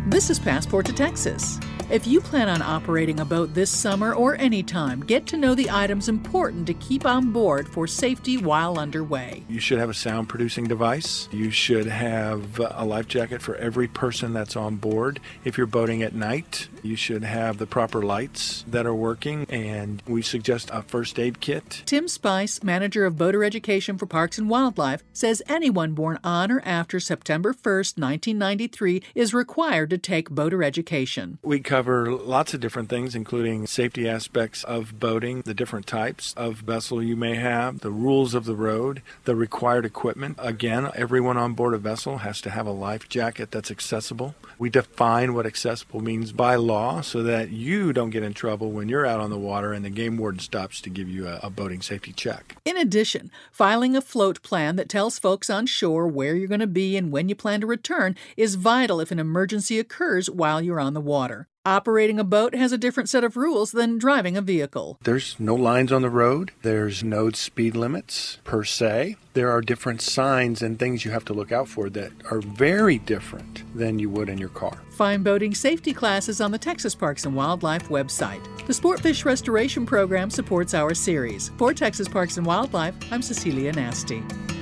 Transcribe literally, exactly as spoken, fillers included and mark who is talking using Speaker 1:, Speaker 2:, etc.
Speaker 1: This is Passport to Texas. If you plan on operating a boat this summer or anytime, get to know the items important to keep on board for safety while underway.
Speaker 2: You should have a sound producing device. You should have a life jacket for every person that's on board. If you're boating at night, you should have the proper lights that are working, and we suggest a first aid kit.
Speaker 1: Tim Spice, manager of boater education for Parks and Wildlife, says anyone born on or after September first, nineteen ninety-three is required to take boater education.
Speaker 2: We cover lots of different things, including safety aspects of boating, the different types of vessel you may have, the rules of the road, the required equipment. Again, everyone on board a vessel has to have a life jacket that's accessible. We define what accessible means by law so that you don't get in trouble when you're out on the water and the game warden stops to give you a, a boating safety check.
Speaker 1: In addition, filing a float plan that tells folks on shore where you're going to be and when you plan to return is vital if an emergency occurs while you're on the water. Operating a boat has a different set of rules than driving a vehicle.
Speaker 2: There's no lines on the road. There's no speed limits per se. There are different signs and things you have to look out for that are very different than you would in your car.
Speaker 1: Find boating safety classes on the Texas Parks and Wildlife website. The Sportfish Restoration Program supports our series. For Texas Parks and Wildlife, I'm Cecilia Nasty.